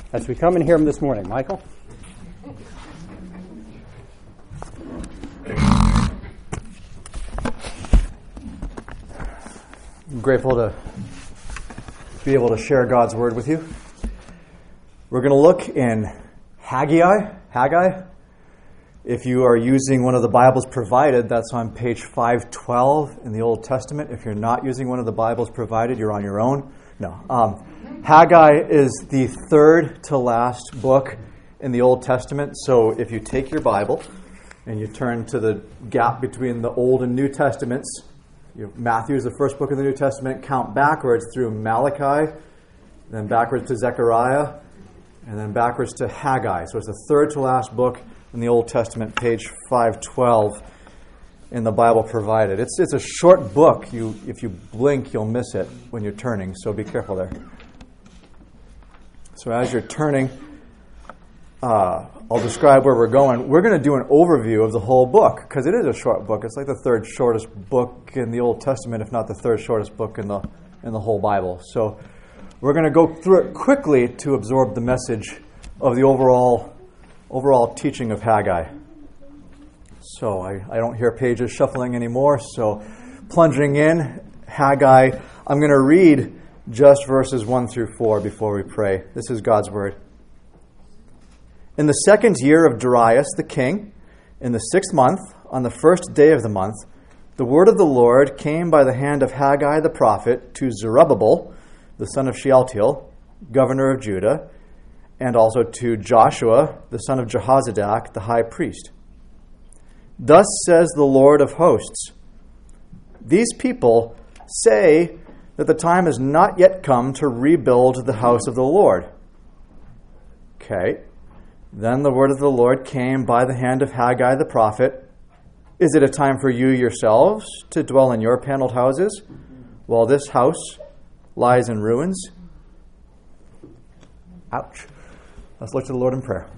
as we come and hear him this morning. Michael? I'm grateful to be able to share God's Word with you. We're going to look in Haggai. If you are using one of the Bibles provided, that's on page 512 in the Old Testament. If you're not using one of the Bibles provided, you're on your own. No. Haggai is the third to last book in the Old Testament. So if you take your Bible and you turn to the gap between the Old and New Testaments, Matthew is the first book of the New Testament, count backwards through Malachi, then backwards to Zechariah, and then backwards to Haggai. So it's the third to last book in the Old Testament, page 512 in the Bible provided. It's a short book. If you blink, you'll miss it when you're turning, so be careful there. So as you're turning, I'll describe where we're going. We're going to do an overview of the whole book, because it is a short book. It's like the third shortest book in the Old Testament, if not the third shortest book in the whole Bible. So we're going to go through it quickly to absorb the message of the overall teaching of Haggai. So I don't hear pages shuffling anymore, so plunging in, Haggai, I'm going to read just verses 1 through 4 before we pray. This is God's Word. In the 2nd year of Darius the king, in the 6th month, on the 1st day of the month, the word of the Lord came by the hand of Haggai the prophet to Zerubbabel, the son of Shealtiel, governor of Judah, and also to Joshua, the son of Jehozadak, the high priest. Thus says the Lord of hosts, these people say that the time has not yet come to rebuild the house of the Lord. Okay. Then the word of the Lord came by the hand of Haggai the prophet. Is it a time for you yourselves to dwell in your paneled houses, while this house lies in ruins? Ouch. Let's look to the Lord in prayer.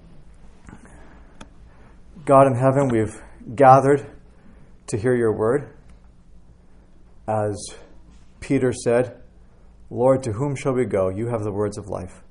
God in heaven, we've gathered to hear your word. As Peter said, Lord, to whom shall we go? You have the words of life.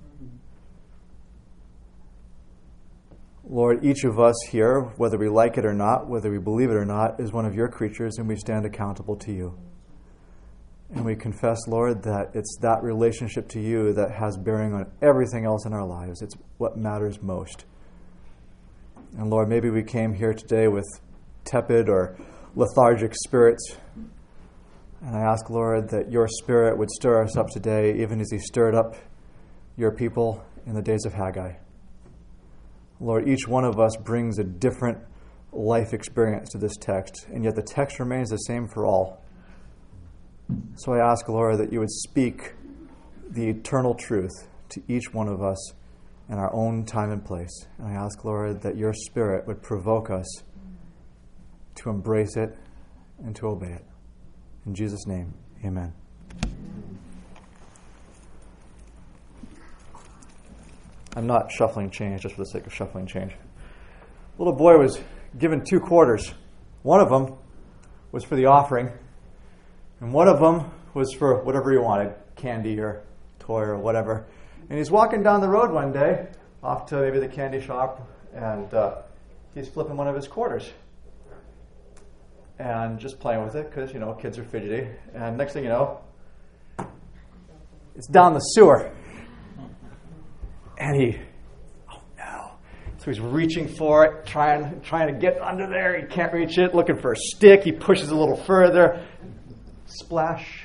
Lord, each of us here, whether we like it or not, whether we believe it or not, is one of your creatures, and we stand accountable to you. And we confess, Lord, that it's that relationship to you that has bearing on everything else in our lives. It's what matters most. And Lord, maybe we came here today with tepid or lethargic spirits. And I ask, Lord, that your Spirit would stir us up today, even as he stirred up your people in the days of Haggai. Lord, each one of us brings a different life experience to this text, and yet the text remains the same for all. So I ask, Lord, that you would speak the eternal truth to each one of us in our own time and place. And I ask, Lord, that your Spirit would provoke us to embrace it and to obey it. In Jesus' name, amen. I'm not shuffling change just for the sake of shuffling change. A little boy was given 2 quarters. One of them was for the offering, and one of them was for whatever he wanted, candy or toy or whatever. And he's walking down the road one day, off to maybe the candy shop, and he's flipping one of his quarters. And just playing with it, because, kids are fidgety. And next thing you know, it's down the sewer. And oh no. So he's reaching for it, trying to get under there. He can't reach it, looking for a stick. He pushes a little further. Splash.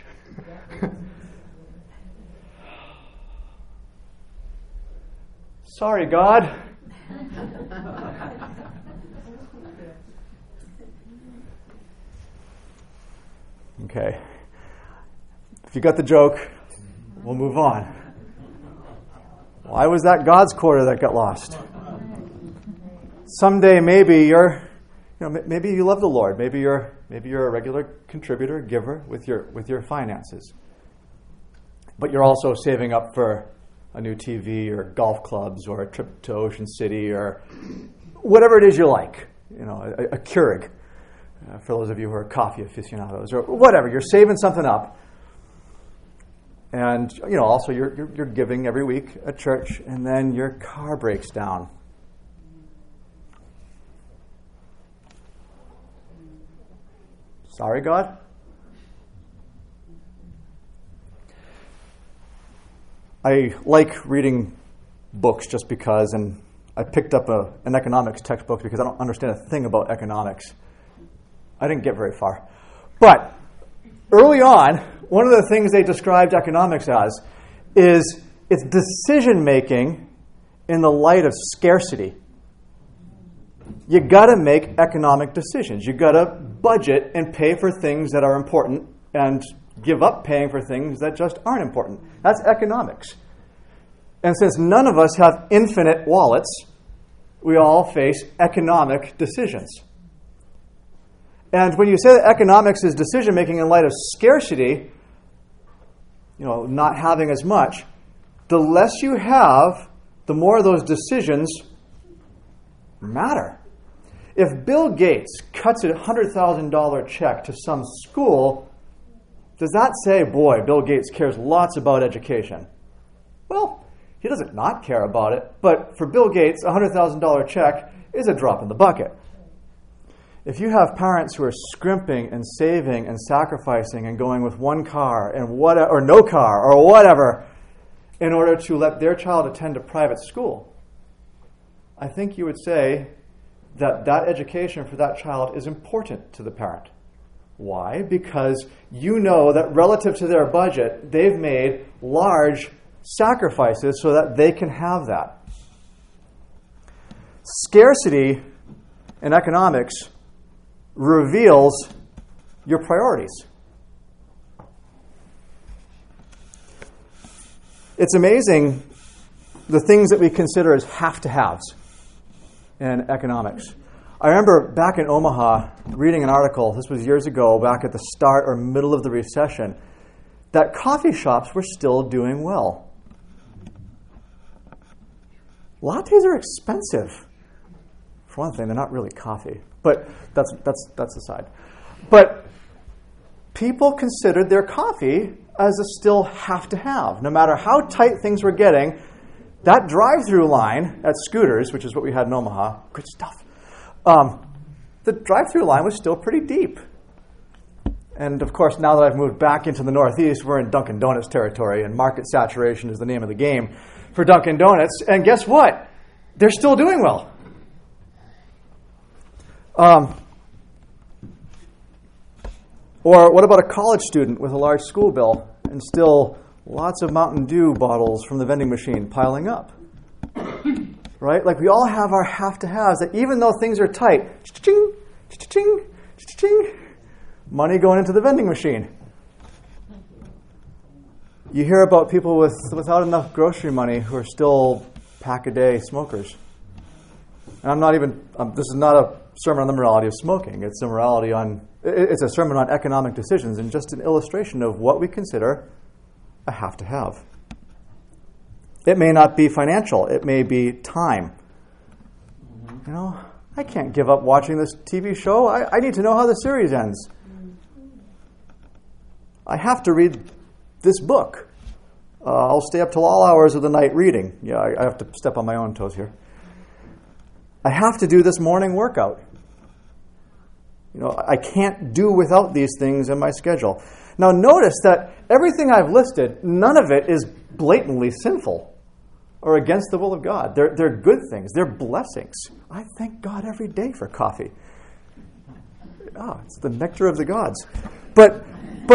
Sorry, God. Okay. If you got the joke, we'll move on. Why was that God's quarter that got lost? Someday maybe maybe you love the Lord. Maybe you're a regular contributor, giver with your finances. But you're also saving up for a new TV or golf clubs or a trip to Ocean City or whatever it is you like. A Keurig. For those of you who are coffee aficionados or whatever, you're saving something up. And also you're giving every week at church, and then your car breaks down. Sorry, God? I like reading books just because, and I picked up an economics textbook because I don't understand a thing about economics. I didn't get very far. But early on, one of the things they described economics as is it's decision-making in the light of scarcity. You got to make economic decisions. You got to budget and pay for things that are important and give up paying for things that just aren't important. That's economics. And since none of us have infinite wallets, we all face economic decisions. And when you say that economics is decision-making in light of scarcity, not having as much, the less you have, the more those decisions matter. If Bill Gates cuts a $100,000 check to some school, does that say, boy, Bill Gates cares lots about education? Well, he doesn't not care about it, but for Bill Gates, a $100,000 check is a drop in the bucket. If you have parents who are scrimping and saving and sacrificing and going with one car or no car or whatever in order to let their child attend a private school, I think you would say that education for that child is important to the parent. Why? Because you know that relative to their budget, they've made large sacrifices so that they can have that. Scarcity in economics reveals your priorities. It's amazing the things that we consider as have-to-haves in economics. I remember back in Omaha reading an article, this was years ago, back at the start or middle of the recession, that coffee shops were still doing well. Lattes are expensive. For one thing, they're not really coffee, but that's aside. But people considered their coffee as a still have-to-have. No matter how tight things were getting, that drive-through line at Scooters, which is what we had in Omaha, good stuff, the drive-through line was still pretty deep. And of course, now that I've moved back into the Northeast, we're in Dunkin' Donuts territory, and market saturation is the name of the game for Dunkin' Donuts. And guess what? They're still doing well. Or what about a college student with a large school bill and still lots of Mountain Dew bottles from the vending machine piling up? Right? Like we all have our have-to-haves that even though things are tight, cha-ching, cha-ching, cha-ching, money going into the vending machine. You hear about people without enough grocery money who are still pack-a-day smokers. And this is not a sermon on the morality of smoking. It's a sermon on economic decisions and just an illustration of what we consider a have-to-have. It may not be financial. It may be time. I can't give up watching this TV show. I need to know how the series ends. I have to read this book. I'll stay up till all hours of the night reading. Yeah, I have to step on my own toes here. I have to do this morning workout. I can't do without these things in my schedule. Now notice that everything I've listed, none of it is blatantly sinful or against the will of God. They're good things. They're blessings. I thank God every day for coffee. It's the nectar of the gods. But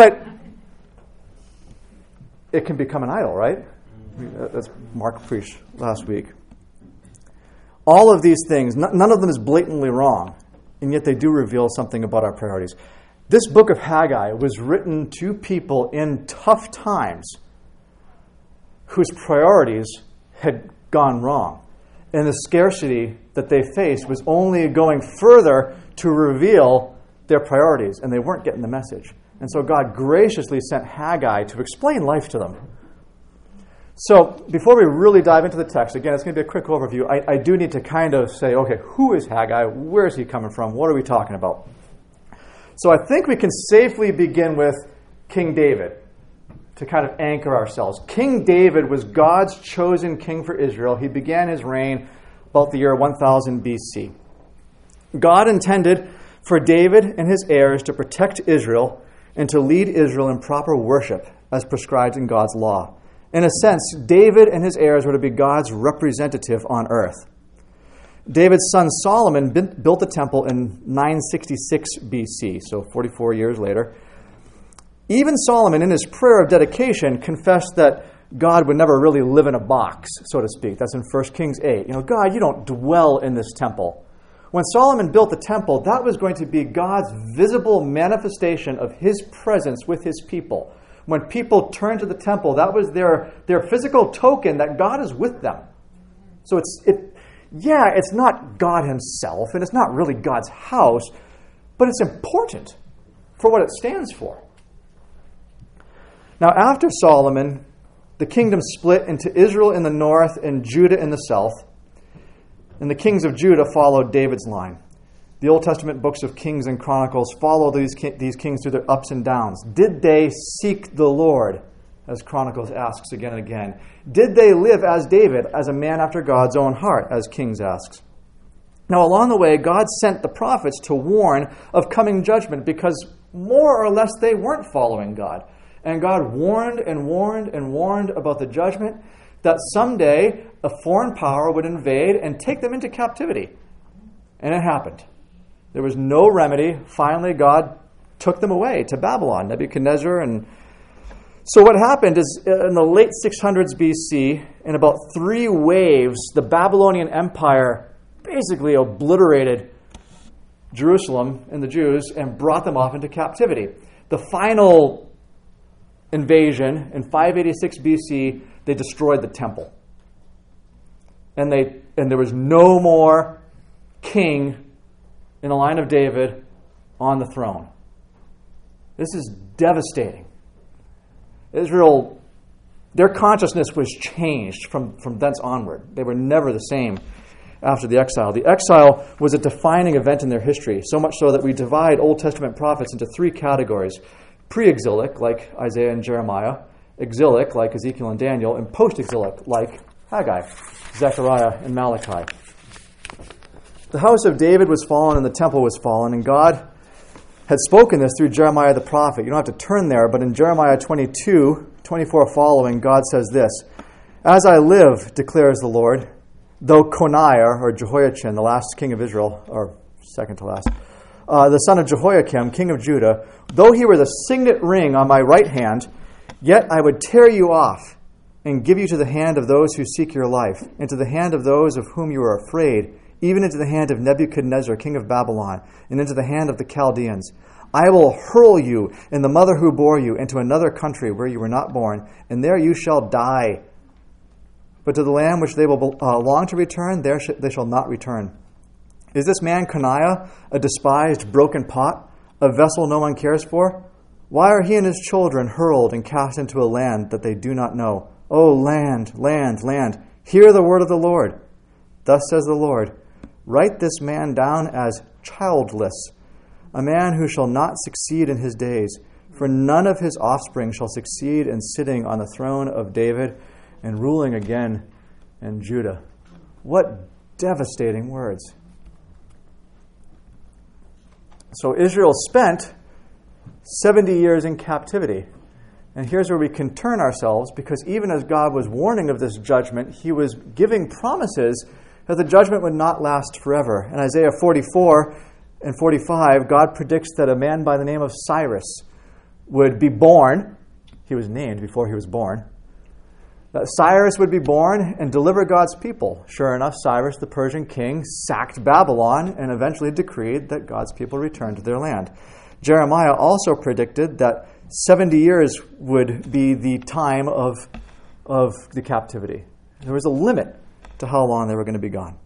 it can become an idol, right? That's Mark preached last week. All of these things, none of them is blatantly wrong, and yet they do reveal something about our priorities. This book of Haggai was written to people in tough times whose priorities had gone wrong. And the scarcity that they faced was only going further to reveal their priorities, and they weren't getting the message. And so God graciously sent Haggai to explain life to them. So before we really dive into the text, again, it's going to be a quick overview. I do need to kind of say, okay, who is Haggai? Where is he coming from? What are we talking about? So I think we can safely begin with King David to kind of anchor ourselves. King David was God's chosen king for Israel. He began his reign about the year 1000 BC. God intended for David and his heirs to protect Israel and to lead Israel in proper worship as prescribed in God's law. In a sense, David and his heirs were to be God's representative on earth. David's son Solomon built the temple in 966 BC, so 44 years later. Even Solomon, in his prayer of dedication, confessed that God would never really live in a box, so to speak. That's in 1 Kings 8. God, you don't dwell in this temple. When Solomon built the temple, that was going to be God's visible manifestation of his presence with his people. When people turned to the temple, that was their physical token that God is with them. So it's not God himself, and it's not really God's house, but it's important for what it stands for. Now, after Solomon, the kingdom split into Israel in the north and Judah in the south. And the kings of Judah followed David's line. The Old Testament books of Kings and Chronicles follow these kings through their ups and downs. Did they seek the Lord? As Chronicles asks again and again. Did they live as David, as a man after God's own heart, as Kings asks? Now, along the way, God sent the prophets to warn of coming judgment because more or less they weren't following God. And God warned and warned and warned about the judgment that someday a foreign power would invade and take them into captivity. And it happened. There was no remedy. Finally, God took them away to Babylon, Nebuchadnezzar. And so what happened is in the late 600s BC, in about 3 waves, the Babylonian Empire basically obliterated Jerusalem and the Jews and brought them off into captivity. The final invasion in 586 BC, they destroyed the temple. And there was no more king in the line of David on the throne. This is devastating. Israel, their consciousness was changed from thence onward. They were never the same after the exile. The exile was a defining event in their history, so much so that we divide Old Testament prophets into 3 categories. Pre-exilic, like Isaiah and Jeremiah, exilic, like Ezekiel and Daniel, and post-exilic, like Haggai, Zechariah, and Malachi. The house of David was fallen and the temple was fallen, and God had spoken this through Jeremiah the prophet. You don't have to turn there, but in Jeremiah 22:24 following, God says this, "As I live, declares the Lord, though Coniah, or Jehoiachin, the last king of Israel, or second to last, the son of Jehoiakim, king of Judah, though he were the signet ring on my right hand, yet I would tear you off and give you to the hand of those who seek your life, and to the hand of those of whom you are afraid, even into the hand of Nebuchadnezzar, king of Babylon, and into the hand of the Chaldeans. I will hurl you and the mother who bore you into another country where you were not born, and there you shall die. But to the land which they will long to return, there they shall not return. Is this man Coniah a despised, broken pot, a vessel no one cares for? Why are he and his children hurled and cast into a land that they do not know? O land, land, land, hear the word of the Lord. Thus says the Lord, write this man down as childless, a man who shall not succeed in his days, for none of his offspring shall succeed in sitting on the throne of David and ruling again in Judah." What devastating words. So Israel spent 70 years in captivity. And here's where we can turn ourselves, because even as God was warning of this judgment, he was giving promises that the judgment would not last forever. In Isaiah 44 and 45, God predicts that a man by the name of Cyrus would be born. He was named before he was born. That Cyrus would be born and deliver God's people. Sure enough, Cyrus, the Persian king, sacked Babylon and eventually decreed that God's people returned to their land. Jeremiah also predicted that 70 years would be the time of the captivity. There was a limit to how long they were going to be gone.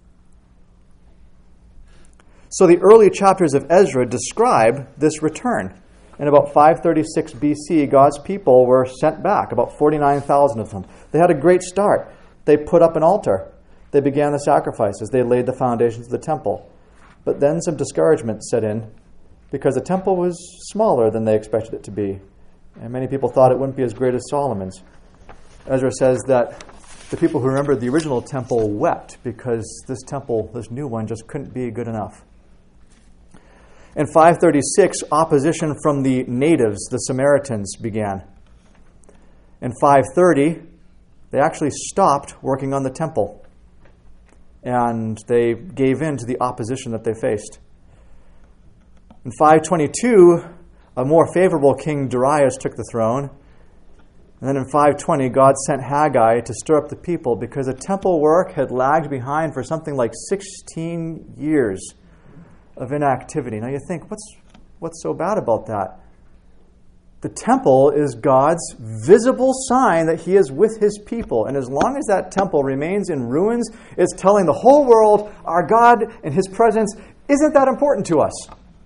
So the early chapters of Ezra describe this return. In about 536 BC, God's people were sent back, about 49,000 of them. They had a great start. They put up an altar. They began the sacrifices. They laid the foundations of the temple. But then some discouragement set in because the temple was smaller than they expected it to be. And many people thought it wouldn't be as great as Solomon's. Ezra says that the people who remembered the original temple wept because this temple, this new one, just couldn't be good enough. In 536, opposition from the natives, the Samaritans, began. In 530, they actually stopped working on the temple, and they gave in to the opposition that they faced. In 522, a more favorable King Darius took the throne. And then in 520, God sent Haggai to stir up the people because the temple work had lagged behind for something like 16 years of inactivity. Now you think, what's so bad about that? The temple is God's visible sign that He is with His people. And as long as that temple remains in ruins, it's telling the whole world our God and His presence isn't that important to us.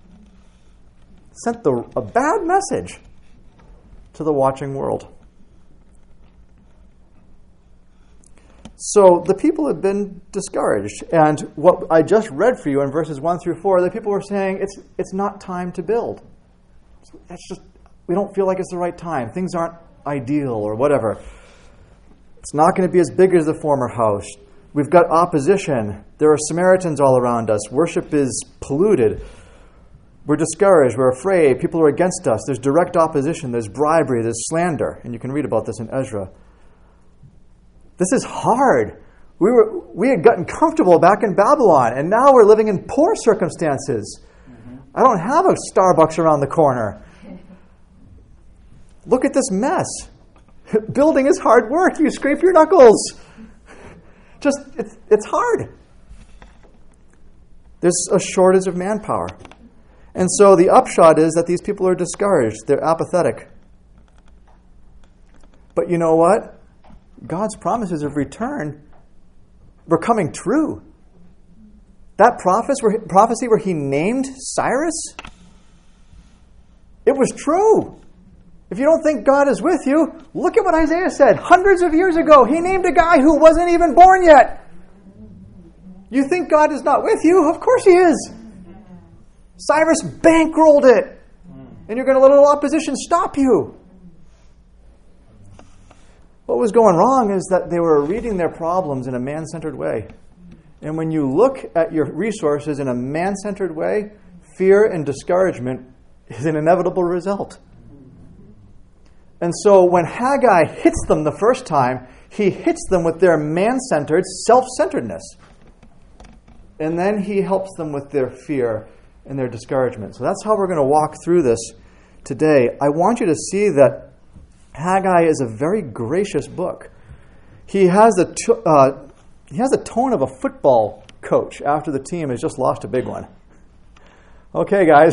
Sent a bad message to the watching world. So the people have been discouraged. And what I just read for you in verses 1 through 4, the people were saying it's not time to build. We don't feel like it's the right time. Things aren't ideal or whatever. It's not going to be as big as the former house. We've got opposition. There are Samaritans all around us. Worship is polluted. We're discouraged. We're afraid. People are against us. There's direct opposition. There's bribery. There's slander. And you can read about this in Ezra. This is hard. We had gotten comfortable back in Babylon, and now we're living in poor circumstances. I don't have a Starbucks around the corner. Look at this mess. Building is hard work. You scrape your knuckles. It's hard. There's a shortage of manpower. And so the upshot is that these people are discouraged. They're apathetic. But you know what? God's promises of return were coming true. That prophecy where He named Cyrus, it was true. If you don't think God is with you, look at what Isaiah said hundreds of years ago. He named a guy who wasn't even born yet. You think God is not with you? Of course He is. Cyrus bankrolled it. And you're going to let a little opposition stop you. What was going wrong is that they were reading their problems in a man-centered way. And when you look at your resources in a man-centered way, fear and discouragement is an inevitable result. And so when Haggai hits them the first time, he hits them with their man-centered self-centeredness. And then he helps them with their fear and their discouragement. So that's how we're going to walk through this today. I want you to see that Haggai is a very gracious book. He has the tone of a football coach after the team has just lost a big one. Okay, guys,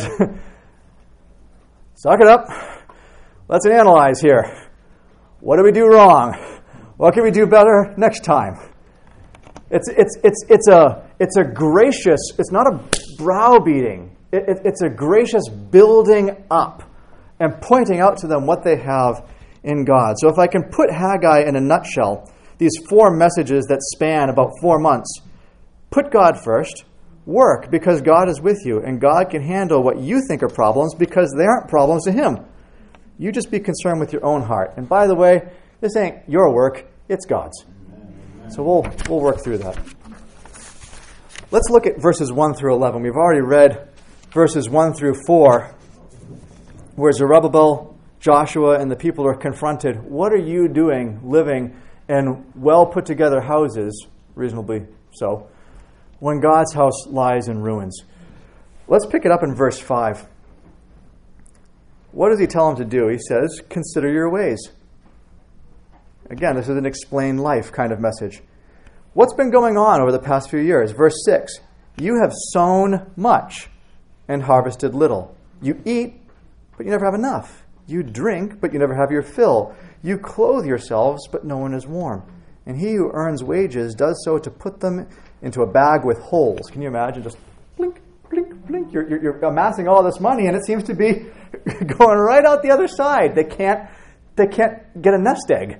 suck it up. Let's analyze here. What did we do wrong? What can we do better next time? It's a gracious. It's not a browbeating. It's a gracious building up and pointing out to them what they have in God. So if I can put Haggai in a nutshell, these 4 messages that span about 4 months, put God first, work because God is with you, and God can handle what you think are problems because they aren't problems to Him. You just be concerned with your own heart. And by the way, this ain't your work, it's God's. So we'll work through that. Let's look at verses 1 through 11. We've already read verses 1 through 4, where Zerubbabel, Joshua, and the people are confronted. What are you doing living in well put together houses, reasonably so, when God's house lies in ruins? Let's pick it up in verse 5. What does he tell them to do? He says, consider your ways. Again, this is an explain life kind of message. What's been going on over the past few years? Verse 6, you have sown much and harvested little. You eat, but you never have enough. You drink, but you never have your fill. You clothe yourselves, but no one is warm. And he who earns wages does so to put them into a bag with holes. Can you imagine? Just blink, blink, blink. You're amassing all this money, and it seems to be going right out the other side. They can't get a nest egg.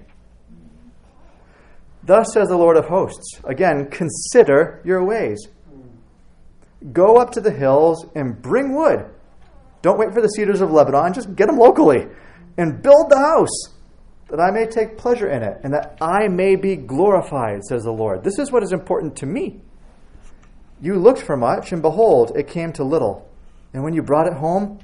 Thus says the Lord of hosts. Again, consider your ways. Go up to the hills and bring wood. Don't wait for the cedars of Lebanon. Just get them locally. and build the house, that I may take pleasure in it, and that I may be glorified, says the Lord. This is what is important to me. You looked for much, and behold, it came to little. And when you brought it home,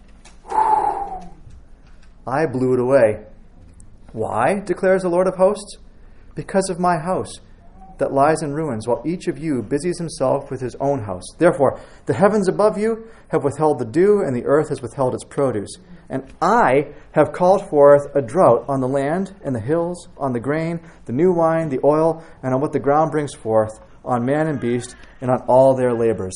I blew it away. Why, declares the Lord of hosts? Because of my house that lies in ruins, while each of you busies himself with his own house. Therefore, the heavens above you have withheld the dew, and the earth has withheld its produce. And I have called forth a drought on the land and the hills, on the grain, the new wine, the oil, and on what the ground brings forth, on man and beast, and on all their labors.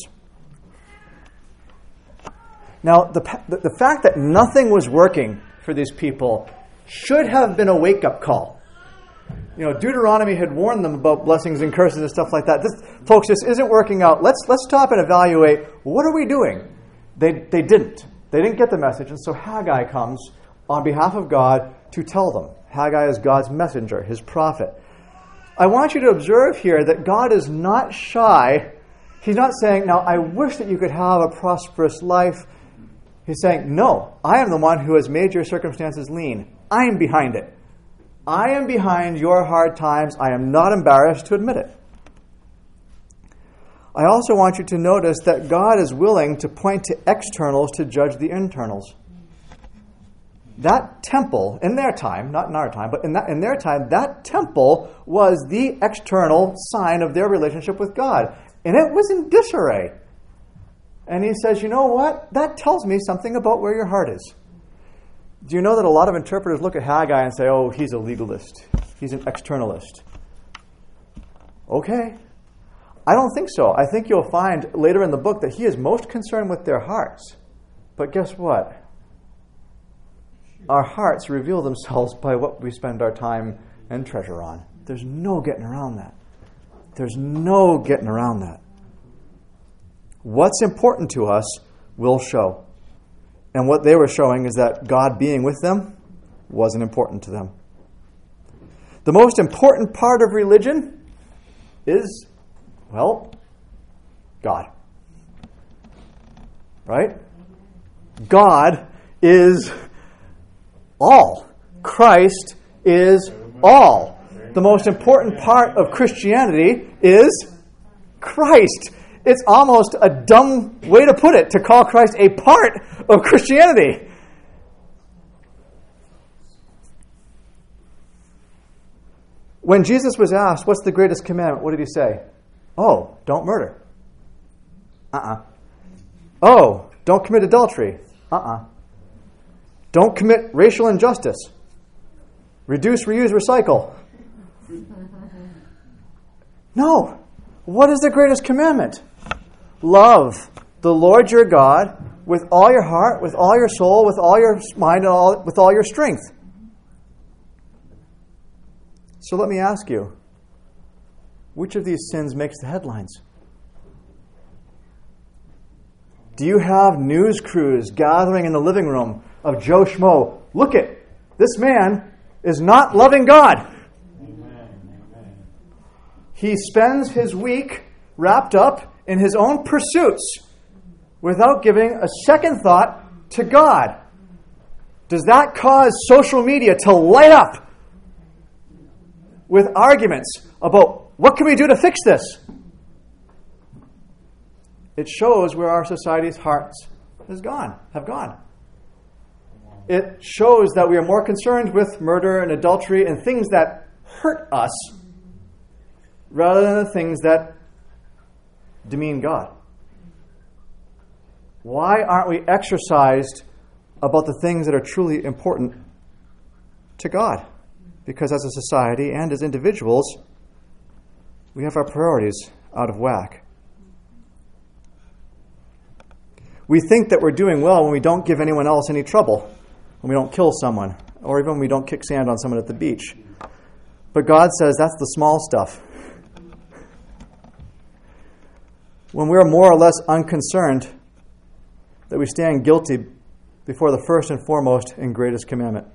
Now, the fact that nothing was working for these people should have been a wake-up call. Deuteronomy had warned them about blessings and curses and stuff like that. Folks, this isn't working out. Let's stop and evaluate, what are we doing? They didn't. They didn't get the message, and so Haggai comes on behalf of God to tell them. Haggai is God's messenger, his prophet. I want you to observe here that God is not shy. He's not saying, now, I wish that you could have a prosperous life. He's saying, no, I am the one who has made your circumstances lean. I am behind it. I am behind your hard times. I am not embarrassed to admit it. I also want you to notice that God is willing to point to externals to judge the internals. That temple, in their time, not in our time, but in their time, that temple was the external sign of their relationship with God. And it was in disarray. And he says, you know what? That tells me something about where your heart is. Do you know that a lot of interpreters look at Haggai and say, oh, he's a legalist. He's an externalist. Okay. I don't think so. I think you'll find later in the book that he is most concerned with their hearts. But guess what? Our hearts reveal themselves by what we spend our time and treasure on. There's no getting around that. There's no getting around that. What's important to us will show. And what they were showing is that God being with them wasn't important to them. The most important part of religion is, well, God. Right? God is all. Christ is all. The most important part of Christianity is Christ. It's almost a dumb way to put it, to call Christ a part of Christianity. When Jesus was asked, what's the greatest commandment? What did he say? Oh, don't murder. Oh, don't commit adultery. Don't commit racial injustice. Reduce, reuse, recycle. No. What is the greatest commandment? Love the Lord your God with all your heart, with all your soul, with all your mind, and with all your strength. So let me ask you, which of these sins makes the headlines? Do you have news crews gathering in the living room of Joe Schmo? Look it, this man is not loving God. He spends his week wrapped up in his own pursuits without giving a second thought to God. Does that cause social media to light up with arguments about what can we do to fix this? It shows where our society's hearts have gone. It shows that we are more concerned with murder and adultery and things that hurt us rather than the things that demean God. Why aren't we exercised about the things that are truly important to God? Because as a society and as individuals, we have our priorities out of whack. We think that we're doing well when we don't give anyone else any trouble, when we don't kill someone, or even when we don't kick sand on someone at the beach. But God says that's the small stuff. When we're more or less unconcerned, that we stand guilty before the first and foremost and greatest commandment.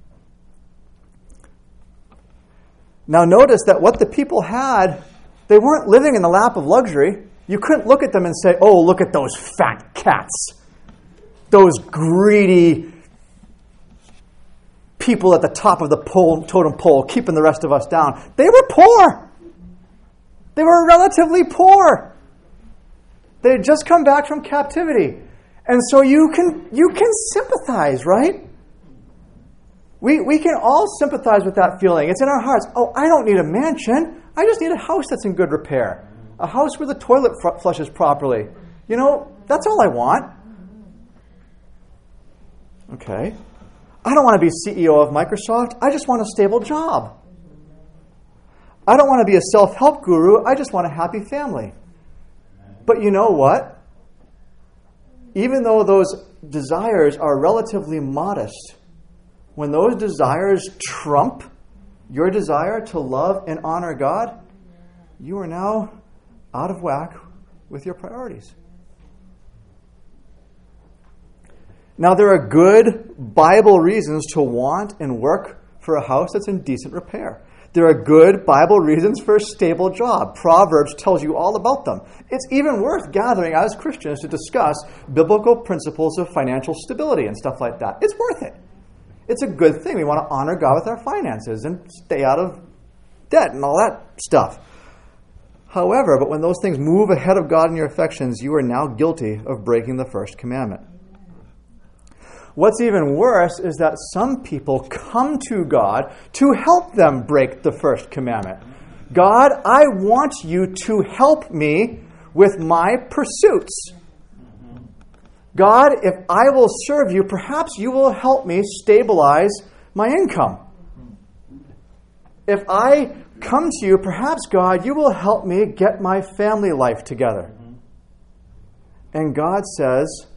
Now notice that what the people had, they weren't living in the lap of luxury. You couldn't look at them and say, oh, look at those fat cats. Those greedy people at the top of the totem pole, keeping the rest of us down. They were poor. They were relatively poor. They had just come back from captivity. And so you can sympathize, right? We can all sympathize with that feeling. It's in our hearts. Oh, I don't need a mansion. I just need a house that's in good repair. A house where the toilet flushes properly. That's all I want. Okay. I don't want to be CEO of Microsoft. I just want a stable job. I don't want to be a self-help guru. I just want a happy family. But you know what? Even though those desires are relatively modest, when those desires trump your desire to love and honor God, you are now out of whack with your priorities. Now, there are good Bible reasons to want and work for a house that's in decent repair. There are good Bible reasons for a stable job. Proverbs tells you all about them. It's even worth gathering as Christians to discuss biblical principles of financial stability and stuff like that. It's worth it. It's a good thing. We want to honor God with our finances and stay out of debt and all that stuff. However, but when those things move ahead of God in your affections, you are now guilty of breaking the first commandment. What's even worse is that some people come to God to help them break the first commandment. God, I want you to help me with my pursuits. God, if I will serve you, perhaps you will help me stabilize my income. If I come to you, perhaps, God, you will help me get my family life together. And God says,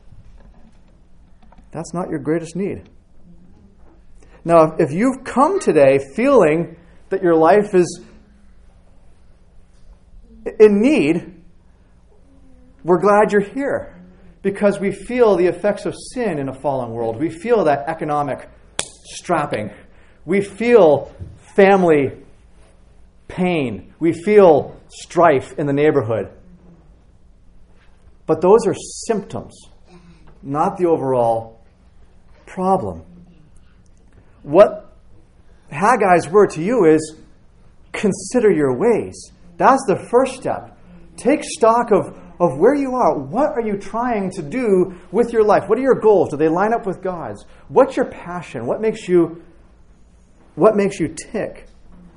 that's not your greatest need. Now, if you've come today feeling that your life is in need, we're glad you're here. Because we feel the effects of sin in a fallen world. We feel that economic strapping. We feel family pain. We feel strife in the neighborhood. But those are symptoms, not the overall problem. What Haggai's word to you is, consider your ways. That's the first step. Take stock of where you are. What are you trying to do with your life? What are your goals? Do they line up with God's? What's your passion? What makes you tick?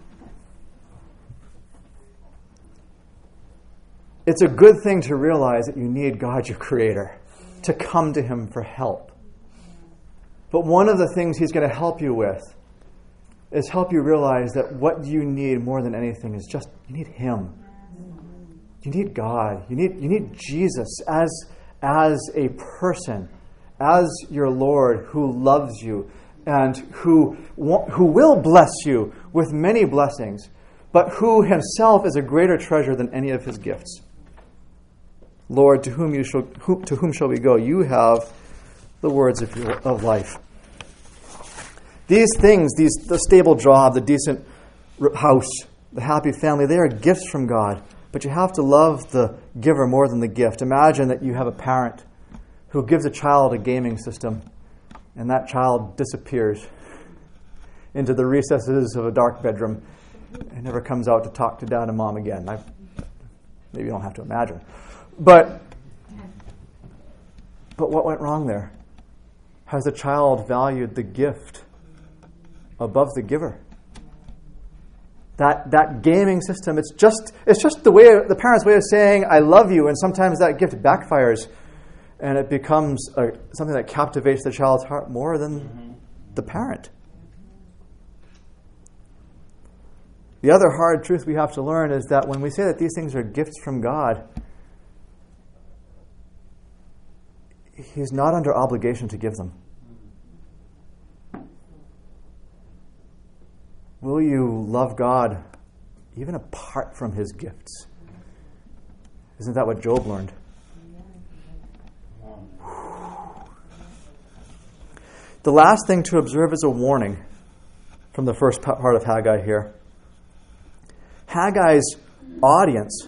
It's a good thing to realize that you need God, your Creator, to come to Him for help. But one of the things He's going to help you with is help you realize that what you need more than anything is just, you need Him. You need God. You need Jesus as a person, as your Lord who loves you and who will bless you with many blessings, but who Himself is a greater treasure than any of His gifts. Lord, to whom shall we go? You have the words of life. These things, the stable job, the decent house, the happy family, they are gifts from God. But you have to love the giver more than the gift. Imagine that you have a parent who gives a child a gaming system, and that child disappears into the recesses of a dark bedroom and never comes out to talk to Dad and Mom again. Maybe you don't have to imagine. But what went wrong there? Has the child valued the gift above the giver? That gaming system, it's just the parent's way of saying I love you, and sometimes that gift backfires and it becomes something that captivates the child's heart more than the parent. The other hard truth we have to learn is that when we say that these things are gifts from God, He's not under obligation to give them. Will you love God even apart from His gifts? Isn't that what Job learned? The last thing to observe is a warning from the first part of Haggai here. Haggai's audience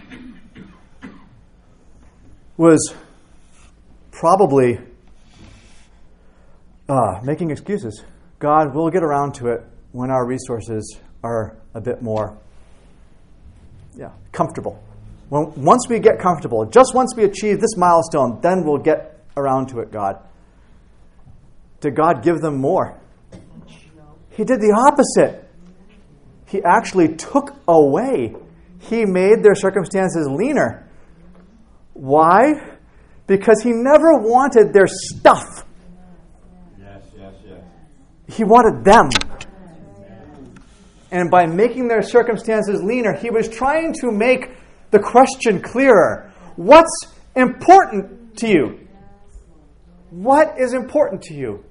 was probably making excuses. God, we'll get around to it when our resources are a bit more comfortable. Once we get comfortable, just once we achieve this milestone, then we'll get around to it, God. Did God give them more? He did the opposite. He actually took away. He made their circumstances leaner. Why? Because he never wanted their stuff. Yes. He wanted them. And by making their circumstances leaner, he was trying to make the question clearer. What's important to you? What is important to you?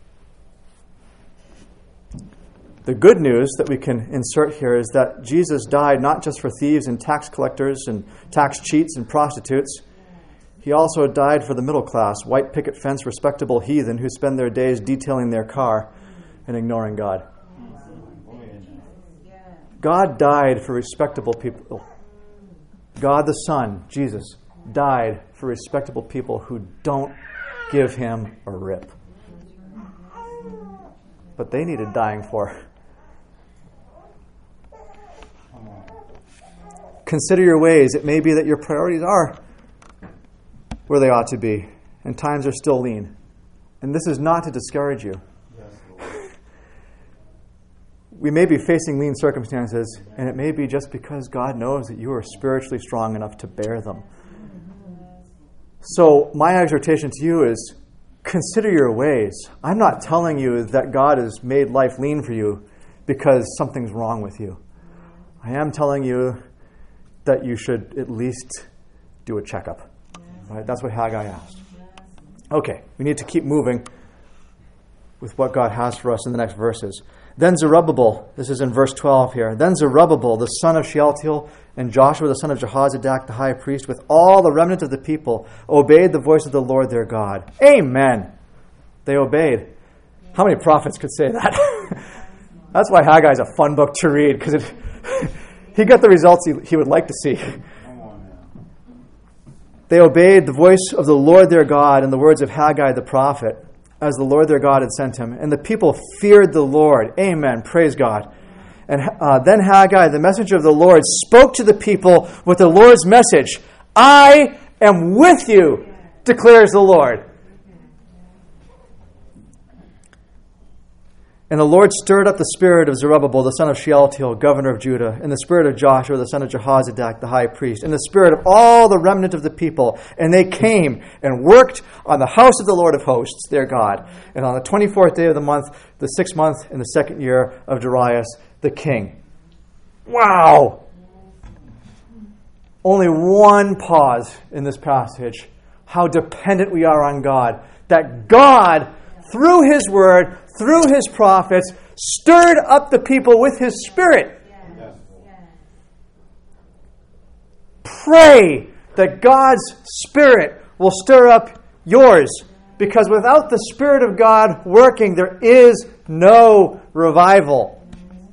The good news that we can insert here is that Jesus died not just for thieves and tax collectors and tax cheats and prostitutes. He also died for the middle class, white picket fence, respectable heathen who spend their days detailing their car and ignoring God. God died for respectable people. God the Son, Jesus, died for respectable people who don't give him a rip. But they needed dying for. Consider your ways. It may be that your priorities are where they ought to be, and times are still lean. And this is not to discourage you. We may be facing lean circumstances, and it may be just because God knows that you are spiritually strong enough to bear them. So my exhortation to you is, consider your ways. I'm not telling you that God has made life lean for you because something's wrong with you. I am telling you that you should at least do a checkup. Right? That's what Haggai asked. Okay, we need to keep moving with what God has for us in the next verses. Then Zerubbabel, this is in verse 12 here, then Zerubbabel, the son of Shealtiel, and Joshua, the son of Jehozadak, the high priest, with all the remnant of the people, obeyed the voice of the Lord their God. Amen. They obeyed. How many prophets could say that? That's why Haggai is a fun book to read, because he got the results he would like to see. They obeyed the voice of the Lord their God and the words of Haggai the prophet, as the Lord their God had sent him. And the people feared the Lord. Amen. Praise God. And then Haggai, the messenger of the Lord, spoke to the people with the Lord's message. I am with you, declares the Lord. And the Lord stirred up the spirit of Zerubbabel, the son of Shealtiel, governor of Judah, and the spirit of Joshua, the son of Jehozadak, the high priest, and the spirit of all the remnant of the people. And they came and worked on the house of the Lord of hosts, their God. And on the 24th day of the month, the 6th month, in the 2nd year of Darius, the king. Wow! Only one pause in this passage. How dependent we are on God. That God, through his word, through his prophets, stirred up the people with his spirit. Pray that God's spirit will stir up yours, because without the Spirit of God working, there is no revival.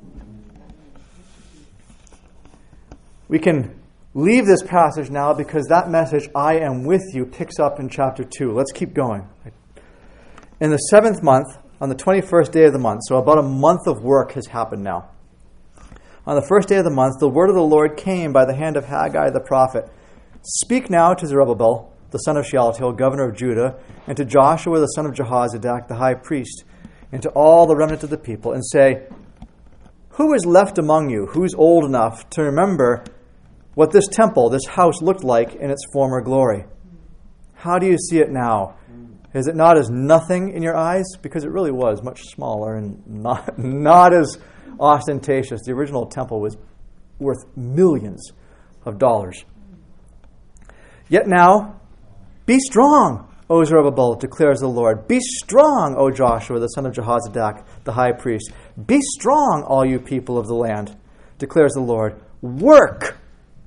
We can leave this passage now because that message, I am with you, picks up in chapter 2. Let's keep going. In the 7th month, on the 21st day of the month, so about a month of work has happened now. On the first day of the month, the word of the Lord came by the hand of Haggai the prophet. Speak now to Zerubbabel, the son of Shealtiel, governor of Judah, and to Joshua, the son of Jehozadak, the high priest, and to all the remnant of the people, and say, who is left among you, who's old enough to remember what this temple, this house looked like in its former glory? How do you see it now? Is it not as nothing in your eyes? Because it really was much smaller and not as ostentatious. The original temple was worth millions of dollars. Yet now, be strong, O Zerubbabel, declares the Lord. Be strong, O Joshua, the son of Jehozadak, the high priest. Be strong, all you people of the land, declares the Lord. Work.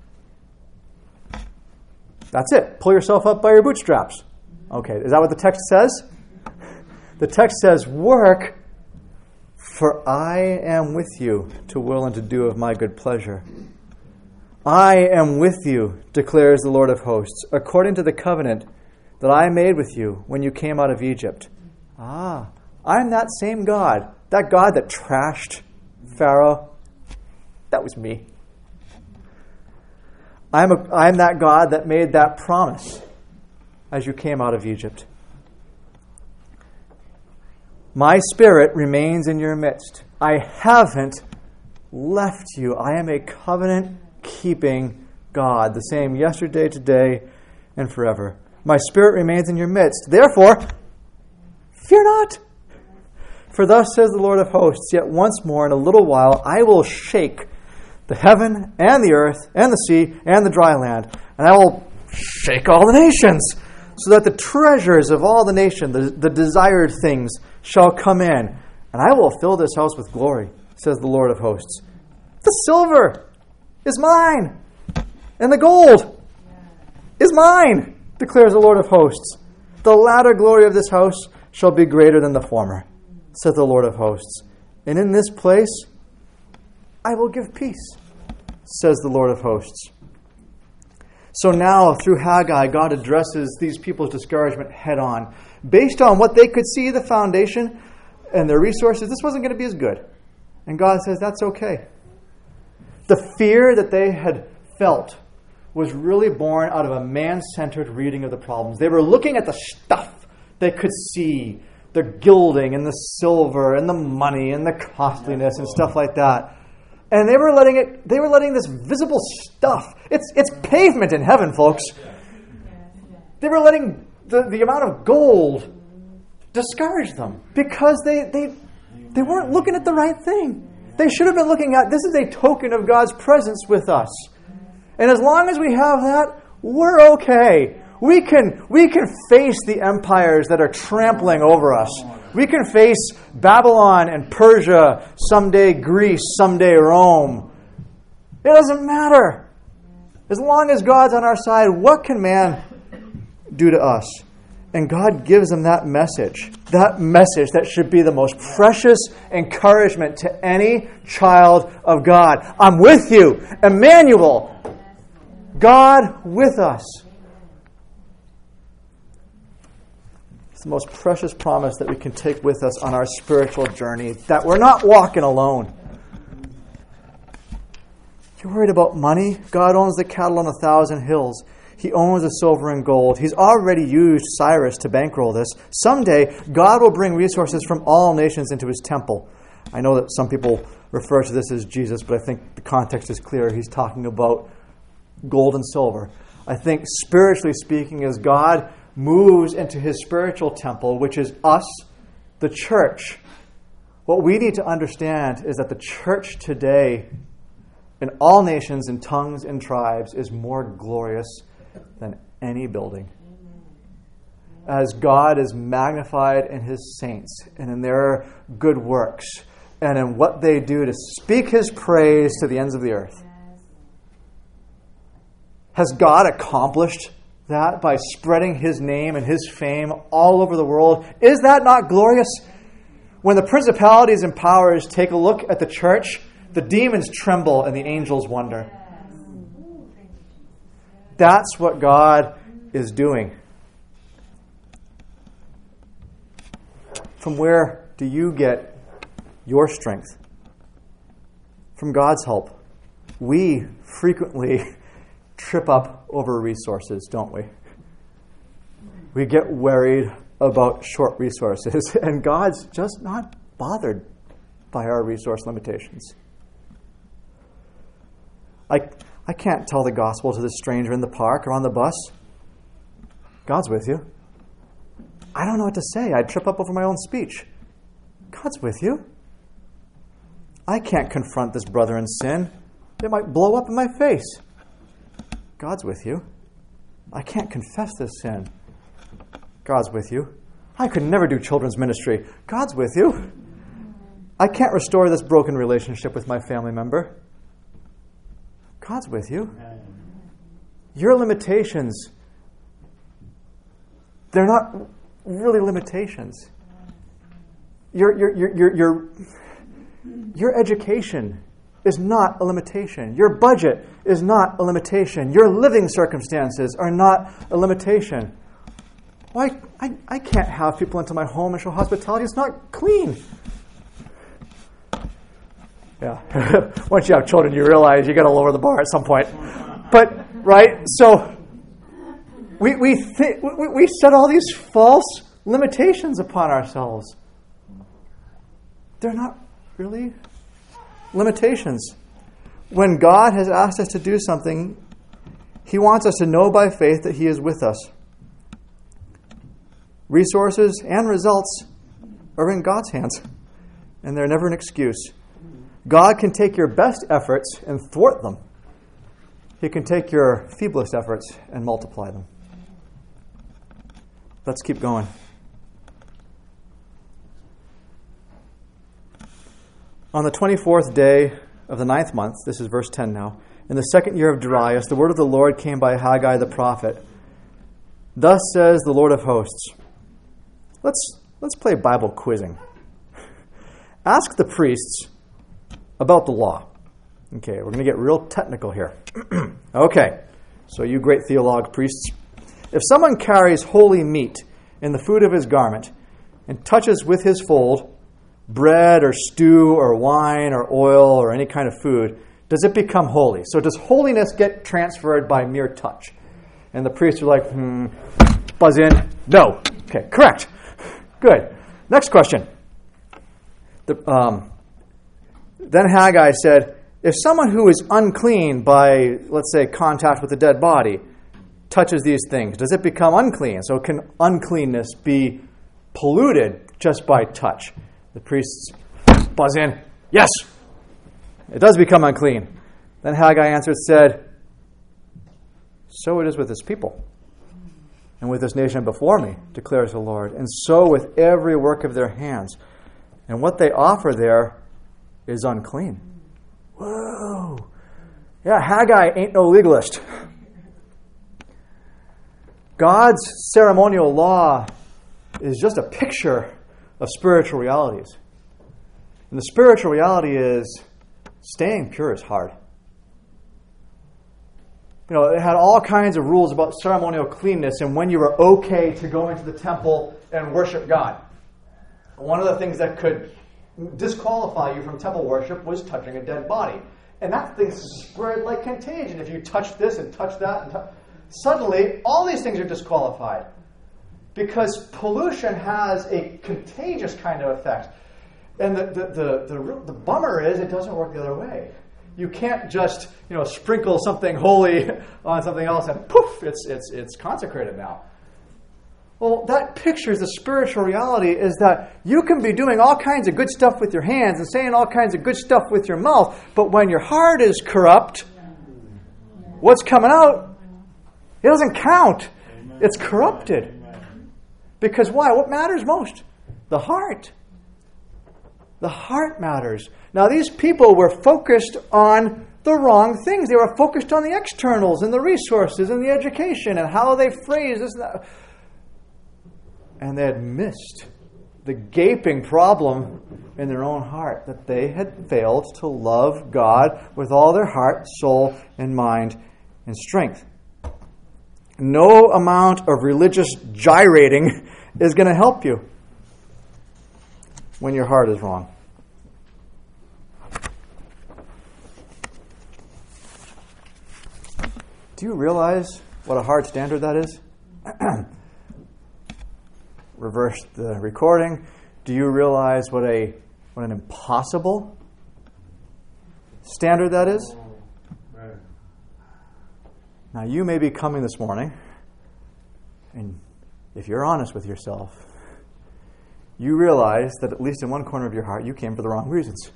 That's it. Pull yourself up by your bootstraps. Okay, is that what the text says? The text says, work, for I am with you to will and to do of my good pleasure. I am with you, declares the Lord of hosts, according to the covenant that I made with you when you came out of Egypt. I'm that same God That God that trashed Pharaoh, that was me. I'm that God that made that promise as you came out of Egypt. My Spirit remains in your midst. I haven't left you. I am a covenant-keeping God, the same yesterday, today, and forever. My Spirit remains in your midst. Therefore, fear not. For thus says the Lord of hosts, yet once more in a little while I will shake the heaven and the earth and the sea and the dry land, and I will shake all the nations, so that the treasures of all the nation, the desired things, shall come in, and I will fill this house with glory, says the Lord of hosts. The silver is mine, and the gold is mine, declares the Lord of hosts. The latter glory of this house shall be greater than the former, saith the Lord of hosts. And in this place I will give peace, says the Lord of hosts. So now, through Haggai, God addresses these people's discouragement head on. Based on what they could see, the foundation and their resources, this wasn't going to be as good. And God says, that's okay. The fear that they had felt was really born out of a man-centered reading of the problems. They were looking at the stuff they could see, the gilding and the silver and the money and the costliness and stuff like that. And they were letting this visible stuff, it's pavement in heaven, folks. They were letting the amount of gold discourage them because they weren't looking at the right thing. They should have been looking at, this is a token of God's presence with us. And as long as we have that, we're okay. We can face the empires that are trampling over us. We can face Babylon and Persia, someday Greece, someday Rome. It doesn't matter. As long as God's on our side, what can man do to us? And God gives them that message that should be the most precious encouragement to any child of God. I'm with you, Emmanuel, God with us. It's the most precious promise that we can take with us on our spiritual journey, that we're not walking alone. You're worried about money? God owns the cattle on 1,000 hills. He owns the silver and gold. He's already used Cyrus to bankroll this. Someday, God will bring resources from all nations into His temple. I know that some people refer to this as Jesus, but I think the context is clear. He's talking about gold and silver. I think spiritually speaking, as God moves into His spiritual temple, which is us, the church, what we need to understand is that the church today, in all nations and tongues and tribes, is more glorious than any building. As God is magnified in His saints and in their good works and in what they do to speak His praise to the ends of the earth. Has God accomplished that by spreading His name and His fame all over the world? Is that not glorious? When the principalities and powers take a look at the church, the demons tremble and the angels wonder. That's what God is doing. From where do you get your strength? From God's help. We frequently trip up over resources, don't we? We get worried about short resources, and God's just not bothered by our resource limitations. I can't tell the gospel to this stranger in the park or on the bus. God's with you. I don't know what to say. I'd trip up over my own speech. God's with you. I can't confront this brother in sin. It might blow up in my face. God's with you. I can't confess this sin. God's with you. I could never do children's ministry. God's with you. I can't restore this broken relationship with my family member. God's with you. Your limitations, they're not really limitations. Your education is not a limitation. Your budget is not a limitation. Your living circumstances are not a limitation. Why, I can't have people into my home and show hospitality. It's not clean. Yeah. Once you have children, you realize you got to lower the bar at some point. But, right? So we set all these false limitations upon ourselves. They're not really limitations. When God has asked us to do something, He wants us to know by faith that He is with us. Resources and results are in God's hands, and they're never an excuse. God can take your best efforts and thwart them. He can take your feeblest efforts and multiply them. Let's keep going. On the 24th day of the 9th month, this is verse 10 now, in the 2nd year of Darius, the word of the Lord came by Haggai the prophet. Thus says the Lord of hosts. Let's play Bible quizzing. Ask the priests about the law. Okay, we're going to get real technical here. Okay, so you great theologue priests. If someone carries holy meat in the food of his garment and touches with his fold bread or stew or wine or oil or any kind of food, does it become holy? So does holiness get transferred by mere touch? And the priests are like, buzz in, no. Okay, correct. Good. Next question. Then Haggai said, if someone who is unclean by, let's say, contact with a dead body touches these things, does it become unclean? So can uncleanness be polluted just by touch? The priests buzz in, yes, it does become unclean. Then Haggai answered, said, so it is with this people and with this nation before me, declares the Lord, and so with every work of their hands. And what they offer there is unclean. Whoa. Yeah, Haggai ain't no legalist. God's ceremonial law is just a picture of spiritual realities. And the spiritual reality is staying pure is hard. You know, it had all kinds of rules about ceremonial cleanness and when you were okay to go into the temple and worship God. One of the things that could disqualify you from temple worship was touching a dead body. And that thing spread like contagion. If you touch this and touch that, and suddenly all these things are disqualified. Because pollution has a contagious kind of effect. And the bummer is it doesn't work the other way. You can't just, sprinkle something holy on something else and poof, it's consecrated now. Well, that pictures the spiritual reality is that you can be doing all kinds of good stuff with your hands and saying all kinds of good stuff with your mouth, but when your heart is corrupt, what's coming out, it doesn't count. It's corrupted. Because why? What matters most? The heart. The heart matters. Now, these people were focused on the wrong things. They were focused on the externals and the resources and the education and how they phrased this and that. And they had missed the gaping problem in their own heart, that they had failed to love God with all their heart, soul, and mind and strength. No amount of religious gyrating is going to help you when your heart is wrong. Do you realize what a hard standard that is? Reverse the recording. Do you realize what an impossible standard that is? Now, you may be coming this morning, and if you're honest with yourself, you realize that at least in one corner of your heart, you came for the wrong reasons.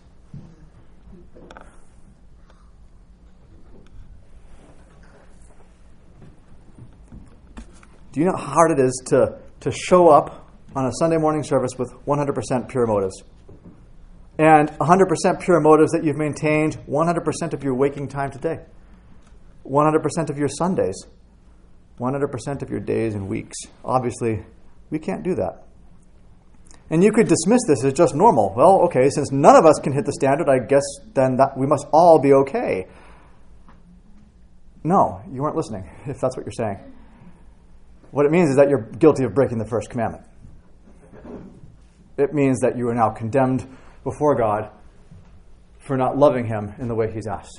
Do you know how hard it is to show up on a Sunday morning service with 100% pure motives? And 100% pure motives that you've maintained 100% of your waking time today. 100% of your Sundays. 100% of your days and weeks. Obviously, we can't do that. And you could dismiss this as just normal. Well, okay, since none of us can hit the standard, I guess then that we must all be okay. No, you weren't listening, if that's what you're saying. What it means is that you're guilty of breaking the first commandment. It means that you are now condemned before God for not loving him in the way he's asked.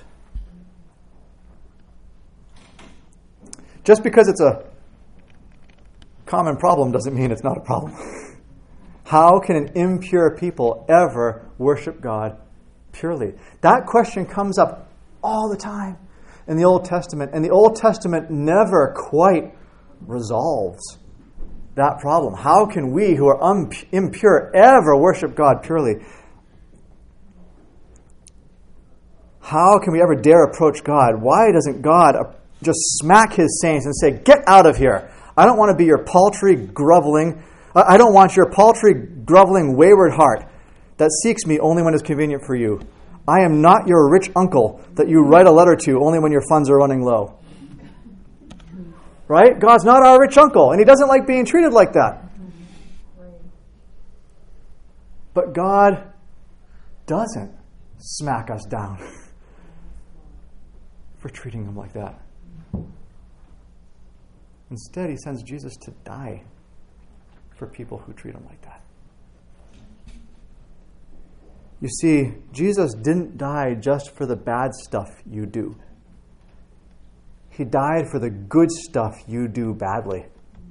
Just because it's a common problem doesn't mean it's not a problem. How can an impure people ever worship God purely? That question comes up all the time in the Old Testament, and the Old Testament never quite resolves that problem. How can we who are impure ever worship God purely? How can we ever dare approach God? Why doesn't God just smack his saints and say, "Get out of here. I don't want to be your paltry, groveling, I don't want your paltry, groveling, wayward heart that seeks me only when it's convenient for you. I am not your rich uncle that you write a letter to only when your funds are running low." Right? God's not our rich uncle, and he doesn't like being treated like that. But God doesn't smack us down for treating him like that. Instead, he sends Jesus to die for people who treat him like that. You see, Jesus didn't die just for the bad stuff you do. He died for the good stuff you do badly.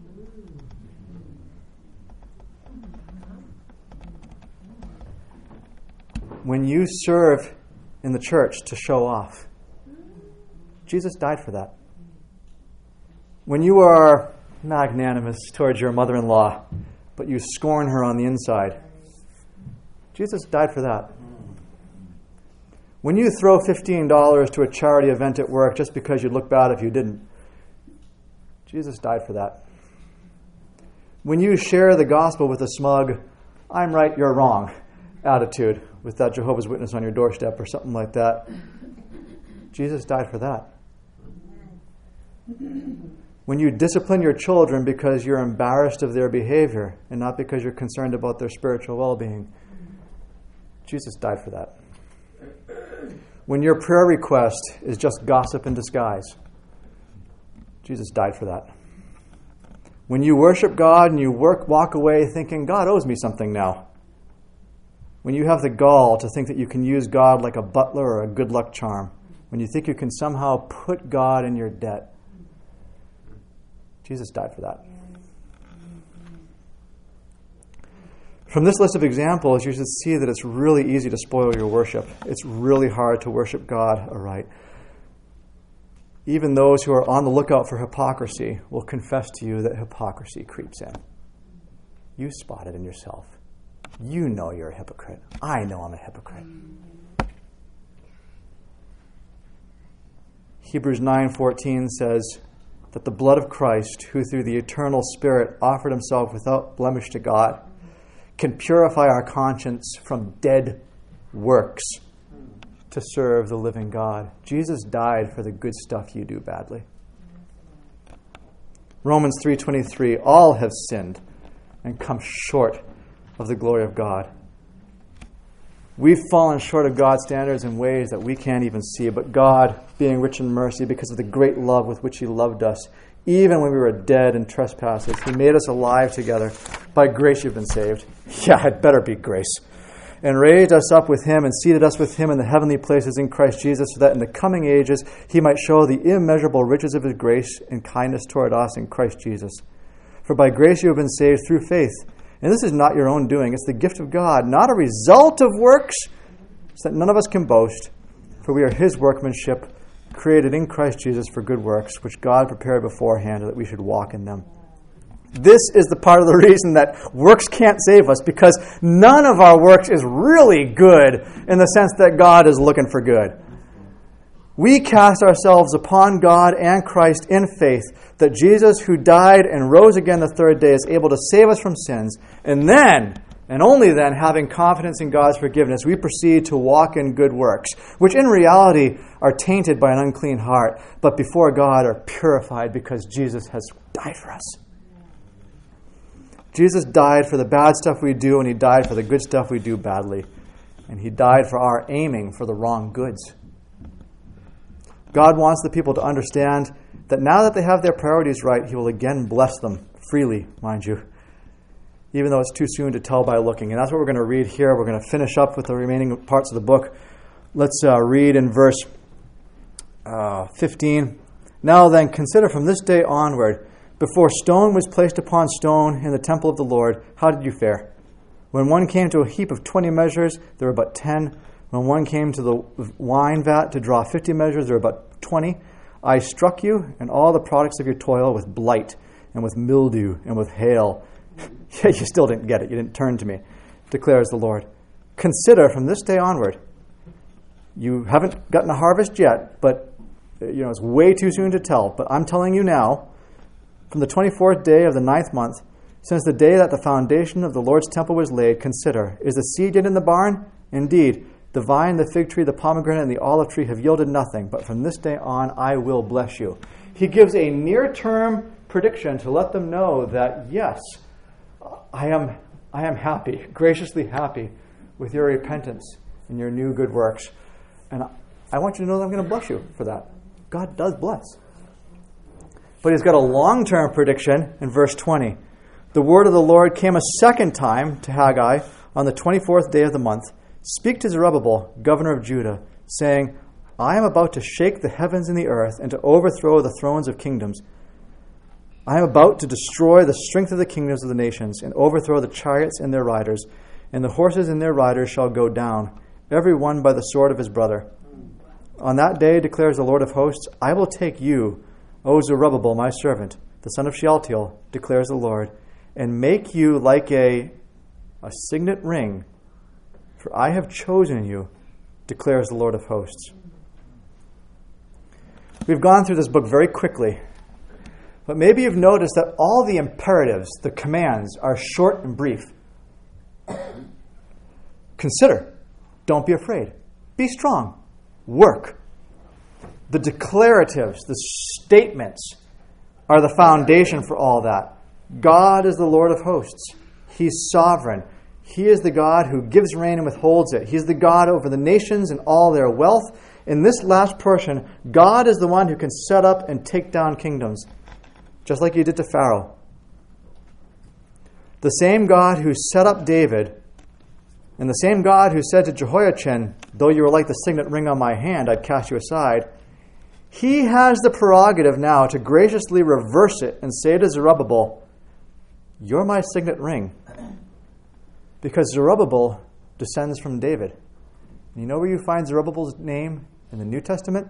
When you serve in the church to show off, Jesus died for that. When you are magnanimous towards your mother-in-law, but you scorn her on the inside, Jesus died for that. When you throw $15 to a charity event at work just because you'd look bad if you didn't, Jesus died for that. When you share the gospel with a smug, "I'm right, you're wrong" attitude with that Jehovah's Witness on your doorstep or something like that, Jesus died for that. When you discipline your children because you're embarrassed of their behavior and not because you're concerned about their spiritual well-being, Jesus died for that. When your prayer request is just gossip in disguise, Jesus died for that. When you worship God and you walk away thinking, "God owes me something now," when you have the gall to think that you can use God like a butler or a good luck charm, when you think you can somehow put God in your debt, Jesus died for that. From this list of examples, you should see that it's really easy to spoil your worship. It's really hard to worship God aright. Even those who are on the lookout for hypocrisy will confess to you that hypocrisy creeps in. You spot it in yourself. You know you're a hypocrite. I know I'm a hypocrite. Hebrews 9:14 says that the blood of Christ, who through the eternal Spirit offered himself without blemish to God, can purify our conscience from dead works to serve the living God. Jesus died for the good stuff you do badly. Romans 3:23, all have sinned and come short of the glory of God. We've fallen short of God's standards in ways that we can't even see, but God, being rich in mercy, because of the great love with which he loved us, even when we were dead in trespasses, he made us alive together. By grace you've been saved. Yeah, it better be grace. And raised us up with him and seated us with him in the heavenly places in Christ Jesus, so that in the coming ages he might show the immeasurable riches of his grace and kindness toward us in Christ Jesus. For by grace you have been saved through faith. And this is not your own doing. It's the gift of God, not a result of works, so that none of us can boast. For we are his workmanship, created in Christ Jesus for good works, which God prepared beforehand that we should walk in them. This is the part of the reason that works can't save us, because none of our works is really good in the sense that God is looking for good. We cast ourselves upon God and Christ in faith that Jesus, who died and rose again the third day, is able to save us from sins. And then, and only then, having confidence in God's forgiveness, we proceed to walk in good works, which in reality are tainted by an unclean heart, but before God are purified because Jesus has died for us. Jesus died for the bad stuff we do, and he died for the good stuff we do badly. And he died for our aiming for the wrong goods. God wants the people to understand that now that they have their priorities right, he will again bless them freely, mind you, even though it's too soon to tell by looking. And that's what we're going to read here. We're going to finish up with the remaining parts of the book Let's read in verse 15. Now then, consider from this day onward, before stone was placed upon stone in the temple of the Lord, how did you fare? When one came to a heap of 20 measures, there were but 10. When one came to the wine vat to draw 50 measures, there were but 20. I struck you and all the products of your toil with blight and with mildew and with hail. Yet you still didn't get it. You didn't turn to me, declares the Lord. Consider from this day onward. You haven't gotten a harvest yet, but it's way too soon to tell. But I'm telling you now, from the 24th day of the 9th month, since the day that the foundation of the Lord's temple was laid, consider, is the seed yet in the barn? Indeed, the vine, the fig tree, the pomegranate, and the olive tree have yielded nothing, but from this day on I will bless you. He gives a near-term prediction to let them know that, yes, I am happy, graciously happy with your repentance and your new good works. And I want you to know that I'm going to bless you for that. God does bless. But he's got a long-term prediction in verse 20. The word of the Lord came a second time to Haggai on the 24th day of the month. Speak to Zerubbabel, governor of Judah, saying, I am about to shake the heavens and the earth and to overthrow the thrones of kingdoms. I am about to destroy the strength of the kingdoms of the nations and overthrow the chariots and their riders, and the horses and their riders shall go down, every one by the sword of his brother. On that day, declares the Lord of hosts, I will take you, O Zerubbabel, my servant, the son of Shealtiel, declares the Lord, and make you like a signet ring, for I have chosen you, declares the Lord of hosts. We've gone through this book very quickly, but maybe you've noticed that all the imperatives, the commands, are short and brief. Consider, don't be afraid, be strong, work. The declaratives, the statements, are the foundation for all that. God is the Lord of hosts. He's sovereign. He is the God who gives rain and withholds it. He's the God over the nations and all their wealth. In this last portion, God is the one who can set up and take down kingdoms, just like he did to Pharaoh. The same God who set up David, and the same God who said to Jehoiachin, though you were like the signet ring on my hand, I'd cast you aside. He has the prerogative now to graciously reverse it and say to Zerubbabel, you're my signet ring. Because Zerubbabel descends from David. And you know where you find Zerubbabel's name in the New Testament?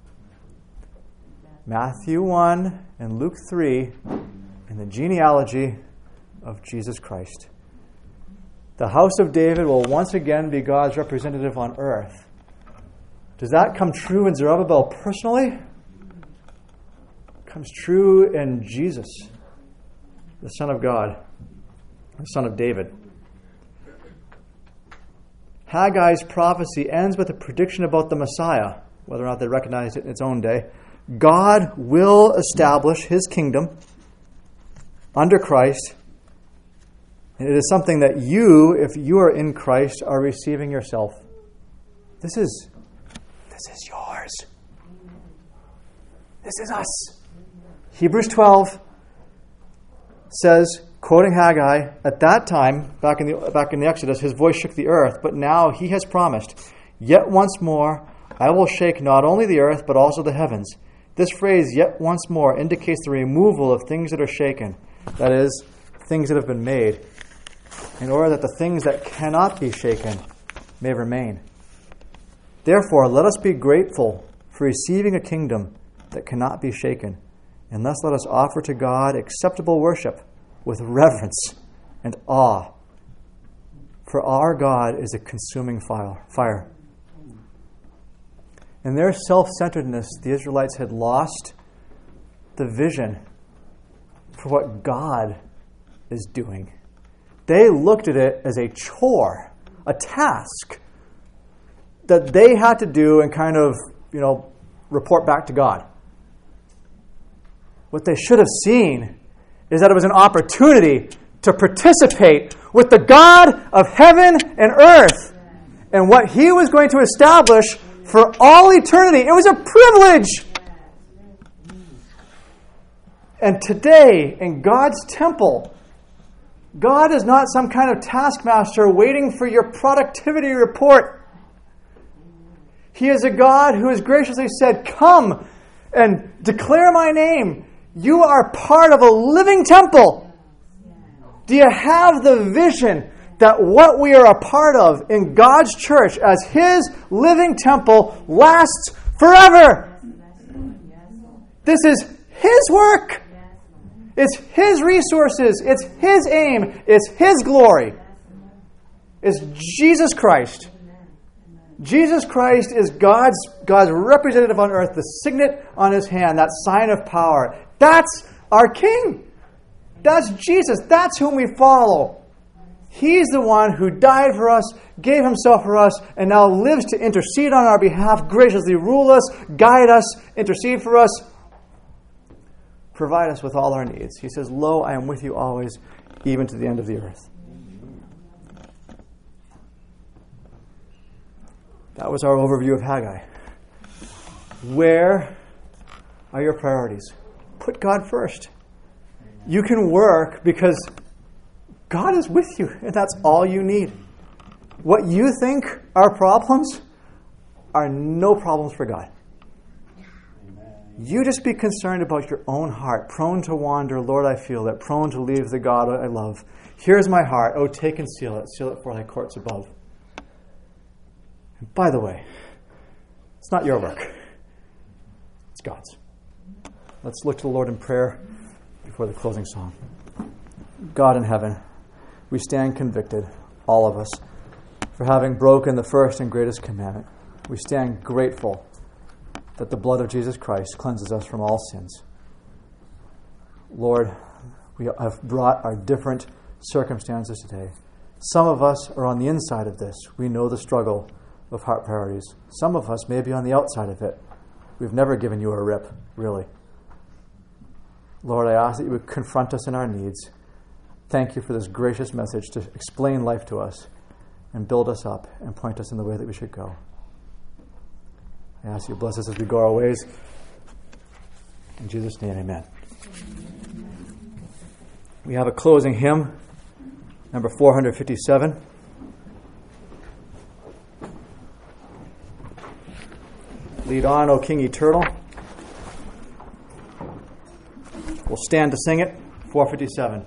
Matthew 1 and Luke 3 in the genealogy of Jesus Christ. The house of David will once again be God's representative on earth. Does that come true in Zerubbabel personally? It comes true in Jesus, the Son of God, the Son of David. Haggai's prophecy ends with a prediction about the Messiah, whether or not they recognize it in its own day. God will establish his kingdom under Christ, and it is something that you, if you are in Christ, are receiving yourself. This is yours. This is us. Hebrews 12 says, quoting Haggai, at that time, back in the Exodus, his voice shook the earth, but now he has promised, yet once more I will shake not only the earth, but also the heavens. This phrase, yet once more, indicates the removal of things that are shaken, that is, things that have been made, in order that the things that cannot be shaken may remain. Therefore, let us be grateful for receiving a kingdom that cannot be shaken, and thus let us offer to God acceptable worship with reverence and awe. For our God is a consuming fire. In their self-centeredness, the Israelites had lost the vision for what God is doing. They looked at it as a chore, a task that they had to do and kind of, report back to God. What they should have seen is that it was an opportunity to participate with the God of heaven and earth and what he was going to establish for all eternity. It was a privilege. And today, in God's temple, God is not some kind of taskmaster waiting for your productivity report. He is a God who has graciously said, come and declare my name. You are part of a living temple. Do you have the vision that what we are a part of in God's church as His living temple lasts forever? This is His work. It's His resources. It's His aim. It's His glory. It's Jesus Christ. Jesus Christ is God's representative on earth, the signet on His hand, that sign of power. That's our King. That's Jesus. That's whom we follow. He's the one who died for us, gave Himself for us, and now lives to intercede on our behalf, graciously rule us, guide us, intercede for us, provide us with all our needs. He says, lo, I am with you always, even to the end of the earth. That was our overview of Haggai. Where are your priorities? Put God first. You can work because God is with you, and that's all you need. What you think are problems are no problems for God. You just be concerned about your own heart, prone to wander. Lord, I feel it. Prone to leave the God I love. Here's my heart. Oh, take and seal it. Seal it for thy courts above. And by the way, it's not your work. It's God's. Let's look to the Lord in prayer before the closing song. God in heaven, we stand convicted, all of us, for having broken the first and greatest commandment. We stand grateful that the blood of Jesus Christ cleanses us from all sins. Lord, we have brought our different circumstances today. Some of us are on the inside of this. We know the struggle of heart priorities. Some of us may be on the outside of it. We've never given you a rip, really. Lord, I ask that you would confront us in our needs. Thank you for this gracious message to explain life to us and build us up and point us in the way that we should go. I ask you to bless us as we go our ways. In Jesus' name, amen. We have a closing hymn, number 457. Lead on, O King Eternal. We'll stand to sing it. 457.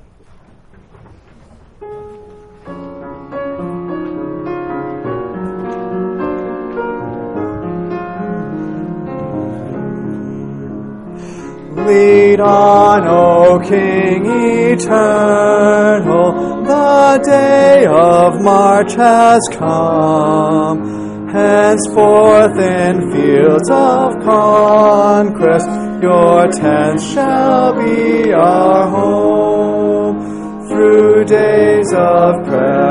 Lead on, O King eternal, the day of March has come. Henceforth in fields of conquest, your tents shall be our home. Through days of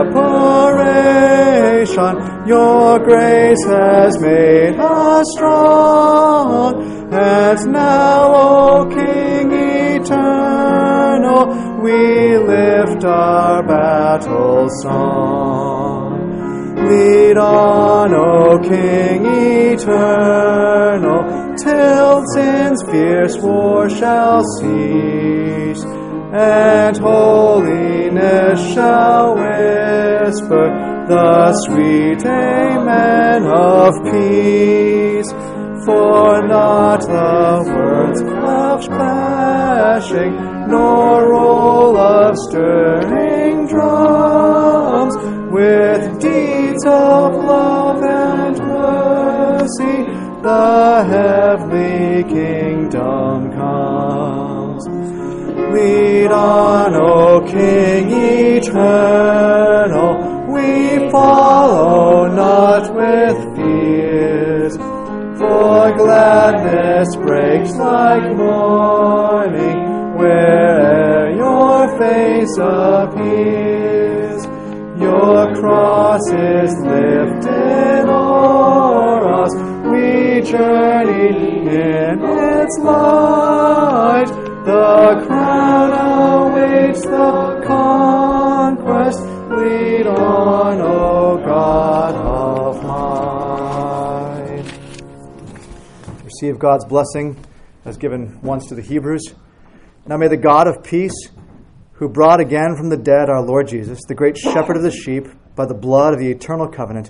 preparation, your grace has made us strong. And now, O King eternal, we lift our battle song. Lead on, O King eternal, till sin's fierce war shall cease, and holiness shall whisper the sweet amen of peace. For not the words of clashing, nor roll of stirring drums, with deeds of love and mercy, the heavenly kingdom comes. Lead on, O King eternal, we follow not with fears. For gladness breaks like morning where'er your face appears. Your cross is lifted o'er us. We journey in its light. The crown awaits the conquest. Lead on, O God of might. Receive God's blessing as given once to the Hebrews. Now may the God of peace, who brought again from the dead our Lord Jesus, the great shepherd of the sheep, by the blood of the eternal covenant,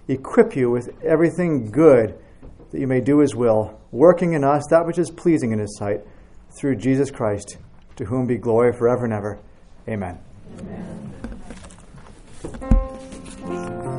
equip you with everything good that you may do His will, working in us that which is pleasing in His sight, through Jesus Christ, to whom be glory forever and ever. Amen. Amen.